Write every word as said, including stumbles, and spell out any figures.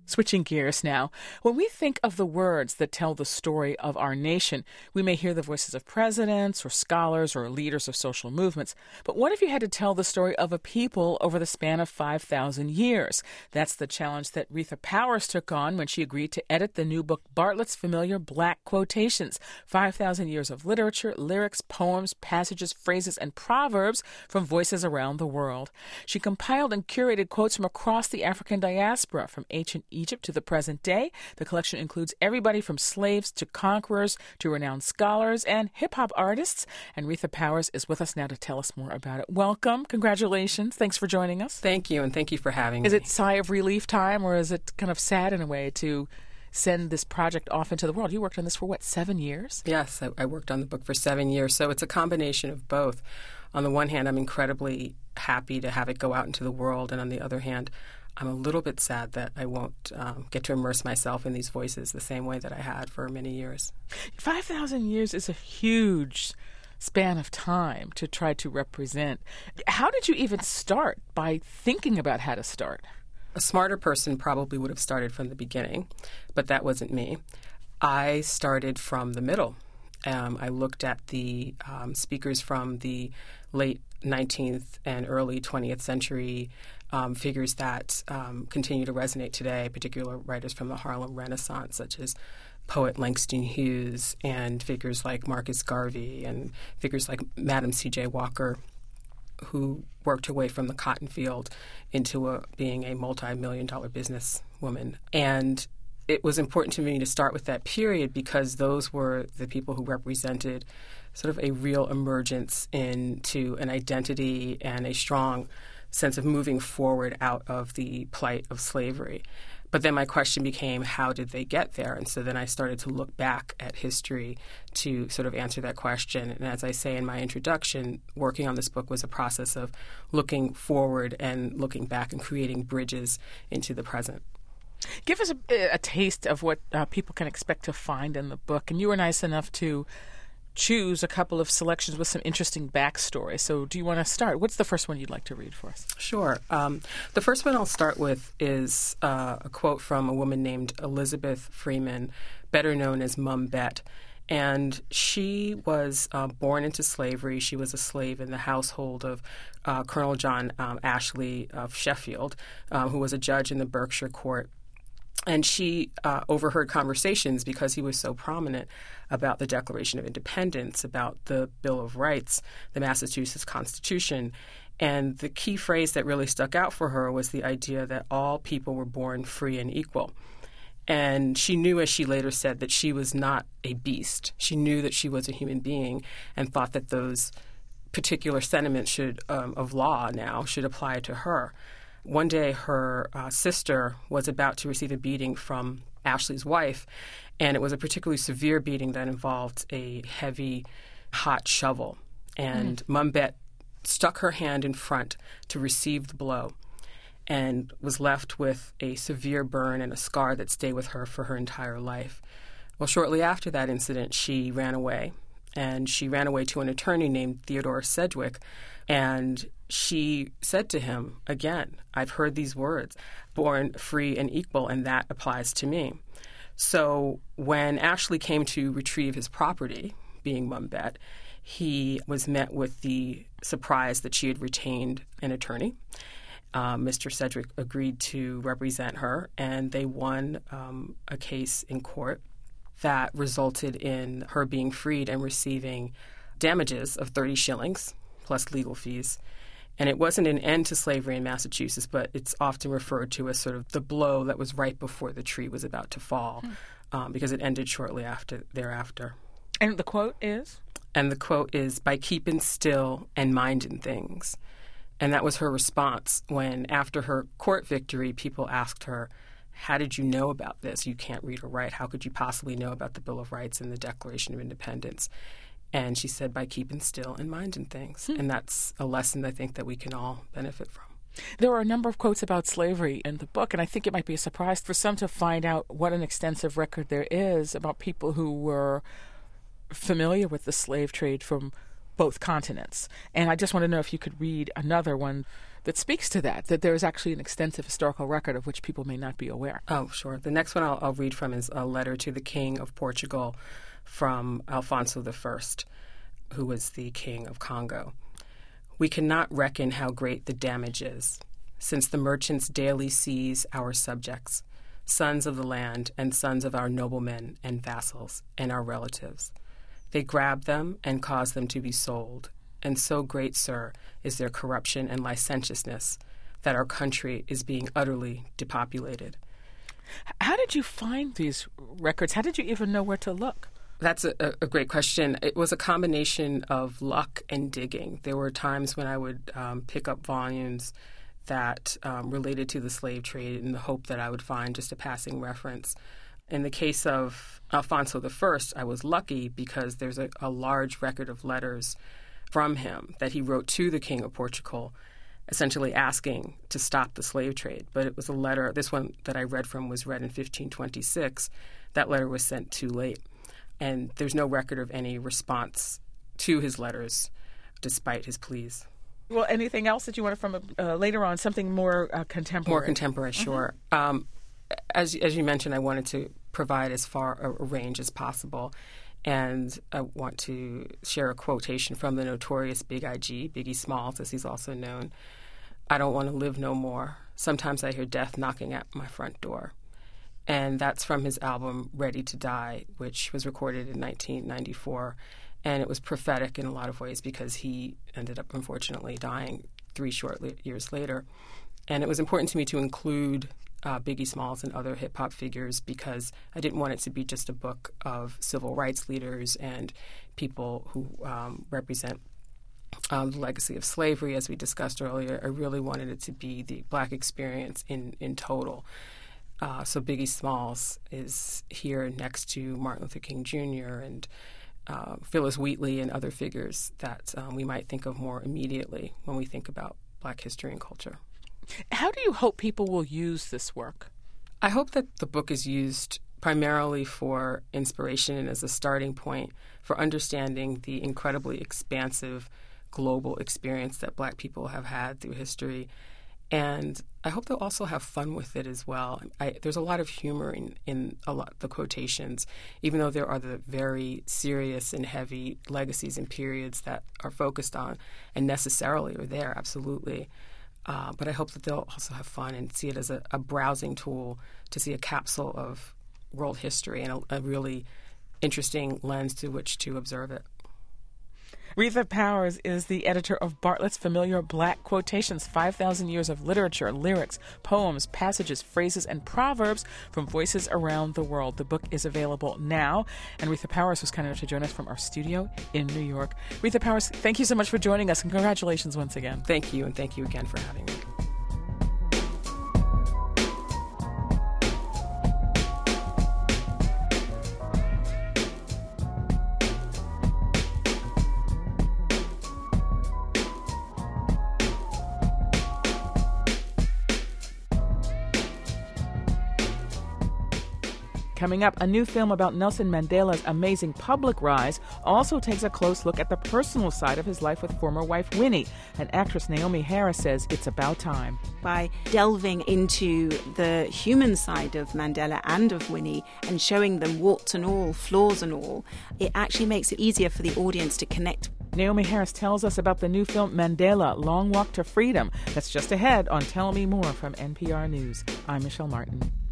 Switching gears now, when we think of the words that tell the story of our nation, we may hear the voices of presidents or scholars or leaders of social movements. But what if you had to tell the story of a people over the span of five thousand years? That's the challenge that Retha Powers took on when she agreed to edit the new book Bartlett's Familiar Black Quotations, five thousand years of literature, lyrics, poems, passages, phrases, and proverbs from voices around the world. She compiled and curated quotes from across the African diaspora, from ancient Egypt to the present day. The collection includes everybody from slaves to conquerors to renowned scholars and hip-hop artists. And Retha Powers is with us now to tell us more about it. Welcome. Congratulations. Thanks for joining us. Thank you, and thank you for having is me. Is it sigh of relief time, or is it kind of sad in a way to send this project off into the world? You worked on this for, what, seven years? Yes, I, I worked on the book for seven years, so it's a combination of both. On the one hand, I'm incredibly happy to have it go out into the world, and on the other hand, I'm a little bit sad that I won't um, get to immerse myself in these voices the same way that I had for many years. five thousand years is a huge span of time to try to represent. How did you even start by thinking about how to start? A smarter person probably would have started from the beginning, but that wasn't me. I started from the middle. Um, I looked at the um, speakers from the late nineteenth and early twentieth century, um, figures that um, continue to resonate today, particular writers from the Harlem Renaissance, such as poet Langston Hughes and figures like Marcus Garvey and figures like Madam C J Walker, who worked her way from the cotton field into a, being a multi-million dollar businesswoman. And it was important to me to start with that period because those were the people who represented sort of a real emergence into an identity and a strong sense of moving forward out of the plight of slavery. But then my question became, how did they get there? And so then I started to look back at history to sort of answer that question. And as I say in my introduction, working on this book was a process of looking forward and looking back and creating bridges into the present. Give us a, a taste of what uh, people can expect to find in the book. And you were nice enough to choose a couple of selections with some interesting backstory. So do you want to start? What's the first one you'd like to read for us? Sure. Um, the first one I'll start with is uh, a quote from a woman named Elizabeth Freeman, better known as Mum Bet. And she was uh, born into slavery. She was a slave in the household of uh, Colonel John um, Ashley of Sheffield, uh, who was a judge in the Berkshire Court. And she uh, overheard conversations, because he was so prominent, about the Declaration of Independence, about the Bill of Rights, the Massachusetts Constitution. And the key phrase that really stuck out for her was the idea that all people were born free and equal. And she knew, as she later said, that she was not a beast. She knew that she was a human being and thought that those particular sentiments should, um, of law now should apply to her. One day, her uh, sister was about to receive a beating from Ashley's wife, and it was a particularly severe beating that involved a heavy, hot shovel. And mm. Mum Bet stuck her hand in front to receive the blow and was left with a severe burn and a scar that stayed with her for her entire life. Well, shortly after that incident, she ran away, and she ran away to an attorney named Theodore Sedgwick, and she said to him, again, I've heard these words, born free and equal, and that applies to me. So when Ashley came to retrieve his property, being Mum Bet, he was met with the surprise that she had retained an attorney. Uh, Mister Sedgwick agreed to represent her, and they won um, a case in court that resulted in her being freed and receiving damages of thirty shillings plus legal fees. And it wasn't an end to slavery in Massachusetts, but it's often referred to as sort of the blow that was right before the tree was about to fall, hmm. um, because it ended shortly after thereafter. And the quote is? And the quote is, by keeping still and minding things. And that was her response when, after her court victory, people asked her, how did you know about this? You can't read or write. How could you possibly know about the Bill of Rights and the Declaration of Independence? And she said, by keeping still and minding things. Hmm. And that's a lesson I think that we can all benefit from. There are a number of quotes about slavery in the book, and I think it might be a surprise for some to find out what an extensive record there is about people who were familiar with the slave trade from both continents. And I just want to know if you could read another one that speaks to that, that there is actually an extensive historical record of which people may not be aware. Oh, sure. The next one I'll, I'll read from is a letter to the King of Portugal from Alfonso the First, who was the King of Congo. We cannot reckon how great the damage is, since the merchants daily seize our subjects, sons of the land and sons of our noblemen and vassals and our relatives. They grab them and cause them to be sold, and so great, sir, is their corruption and licentiousness that our country is being utterly depopulated. How did you find these records? How did you even know where to look? That's a, a great question. It was a combination of luck and digging. There were times when I would um, pick up volumes that um, related to the slave trade in the hope that I would find just a passing reference. In the case of Alfonso the First, I was lucky because there's a, a large record of letters from him that he wrote to the King of Portugal, essentially asking to stop the slave trade. But it was a letter, this one that I read from was read in fifteen twenty-six. That letter was sent too late. And there's no record of any response to his letters, despite his pleas. Well, anything else that you wanted from uh, later on, something more uh, contemporary? More contemporary, sure. Mm-hmm. Um, as, as you mentioned, I wanted to provide as far a, a range as possible. And I want to share a quotation from the notorious Big I G, Biggie Smalls, as he's also known. I don't want to live no more. Sometimes I hear death knocking at my front door. And that's from his album Ready to Die, which was recorded in nineteen ninety-four. And it was prophetic in a lot of ways because he ended up, unfortunately, dying three short li- years later. And it was important to me to include uh, Biggie Smalls and other hip-hop figures because I didn't want it to be just a book of civil rights leaders and people who um, represent um, the legacy of slavery, as we discussed earlier. I really wanted it to be the Black experience in, in total. Uh, so Biggie Smalls is here next to Martin Luther King Junior and uh, Phyllis Wheatley and other figures that um, we might think of more immediately when we think about Black history and culture. How do you hope people will use this work? I hope that the book is used primarily for inspiration and as a starting point for understanding the incredibly expansive global experience that Black people have had through history. And I hope they'll also have fun with it as well. I, there's a lot of humor in, in a lot the quotations, even though there are the very serious and heavy legacies and periods that are focused on and necessarily are there, absolutely. Uh, but I hope that they'll also have fun and see it as a, a browsing tool to see a capsule of world history and a, a really interesting lens through which to observe it. Retha Powers is the editor of Bartlett's Familiar Black Quotations, five thousand Years of Literature, Lyrics, Poems, Passages, Phrases, and Proverbs from Voices Around the World. The book is available now, and Retha Powers was kind enough to join us from our studio in New York. Retha Powers, thank you so much for joining us, and congratulations once again. Thank you, and thank you again for having me. Coming up, a new film about Nelson Mandela's amazing public rise also takes a close look at the personal side of his life with former wife Winnie. And actress Naomi Harris says it's about time. By delving into the human side of Mandela and of Winnie and showing them warts and all, flaws and all, it actually makes it easier for the audience to connect. Naomi Harris tells us about the new film Mandela, Long Walk to Freedom. That's just ahead on Tell Me More from N P R News. I'm Michelle Martin.